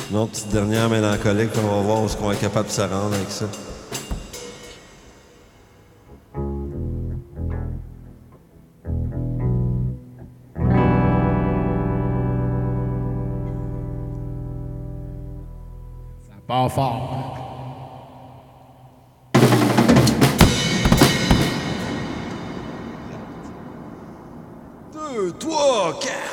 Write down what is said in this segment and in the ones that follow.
Une autre petite dernière mélancolique, puis on va voir où est-ce qu'on est capable de se rendre avec ça. Ça part fort. Deux, trois, quatre.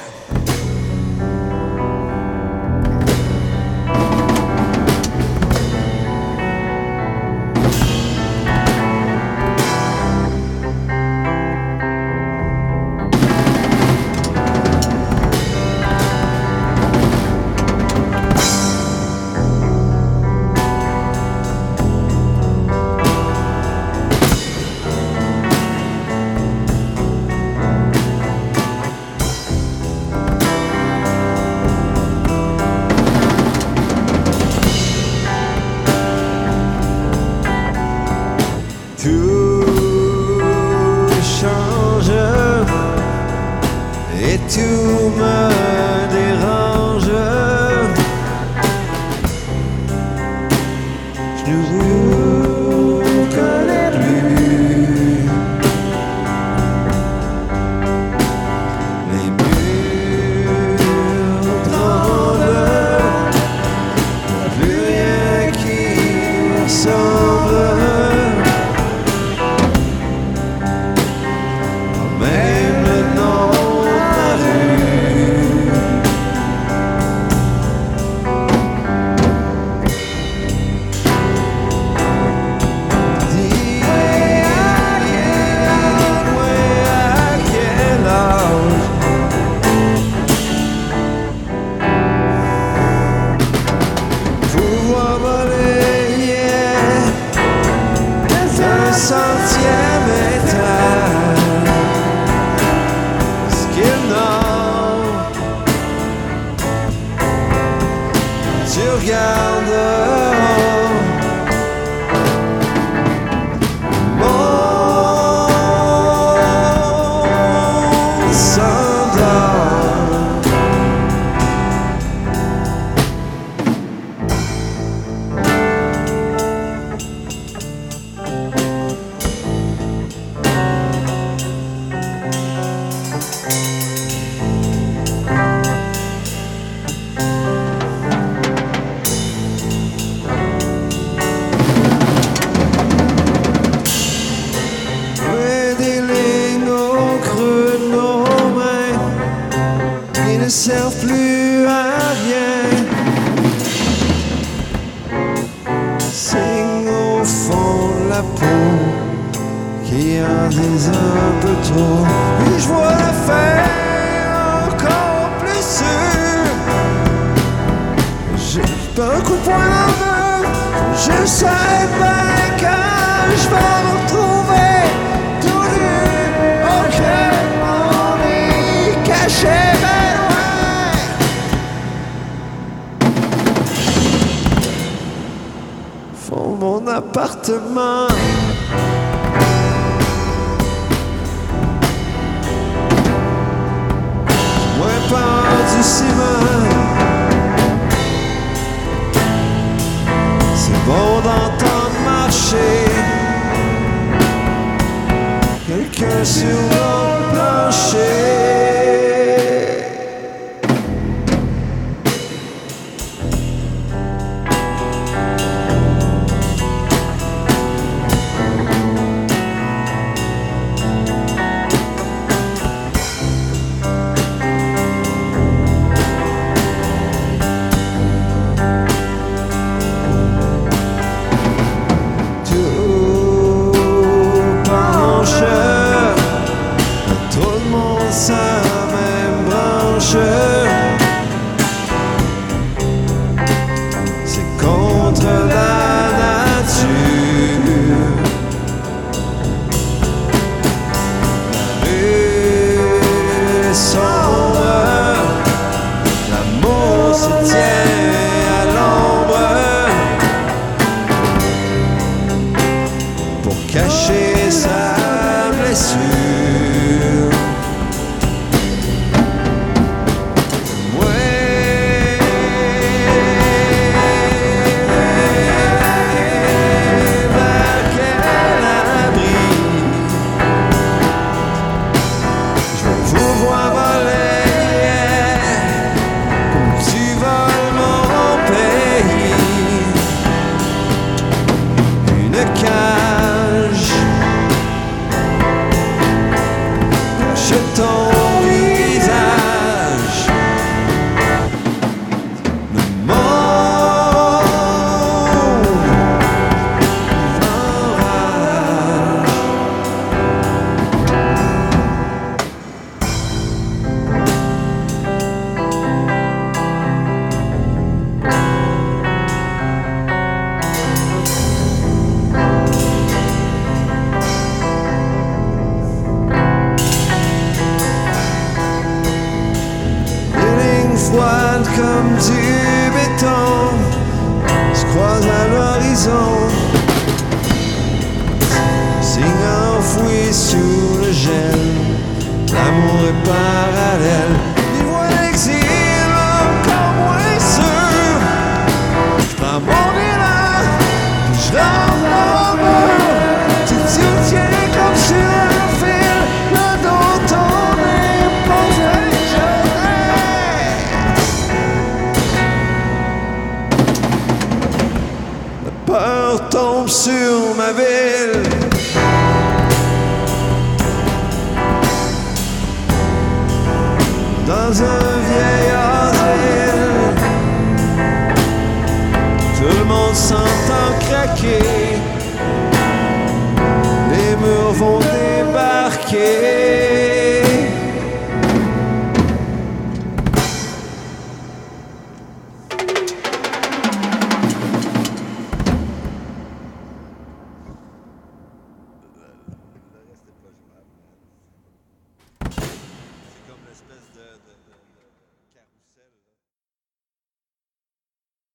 Tout change et tout me dérange. Je nous connais plus. Les murs tremblent, plus rien qui ressemble. Même le nom de ma rue. Dis à quel âge pouvoir voler, un centième étage. Tu regardes mon s'endort. Des lignes au creux de nos mains qui ne servent plus à rien. Signe au fond de la peau qui en disent un peu trop. Puis je vois la fin encore plus sûre. J'ai un coup de poing dans le mur. Je sais bien quand je vais me retrouver tout nu. Ok, on est caché bien loin. Fond de mon appartement. Moins peur du ciment. C'est bon d'entendre marcher quelqu'un sur le plancher. monde est parallèle. Vivre l'exil encore moins sûr. Je prends mon élan, puis je rentre dans le mur. Tu te tiens comme sur un fil, le dos tourné pour faire jeunesse. La peur tombe sur ma ville. Dans un vieil asile, tout le monde s'entend craquer, les murs vont débarquer. C'est comme l'espèce de